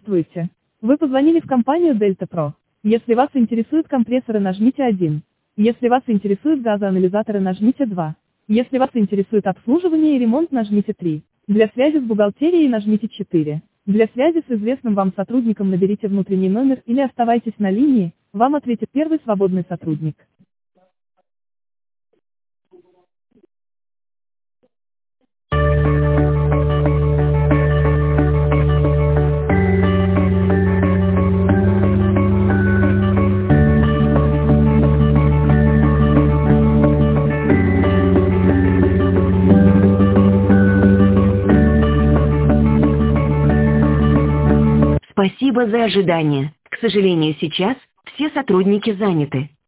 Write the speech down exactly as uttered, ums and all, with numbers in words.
Здравствуйте. Вы позвонили в компанию Delta Pro. Если вас интересуют компрессоры, нажмите один. Если вас интересуют газоанализаторы, нажмите два. Если вас интересует обслуживание и ремонт, нажмите три. Для связи с бухгалтерией нажмите четыре. Для связи с известным вам сотрудником наберите внутренний номер или оставайтесь на линии, вам ответит первый свободный сотрудник. Спасибо за ожидание. К сожалению, сейчас все сотрудники заняты.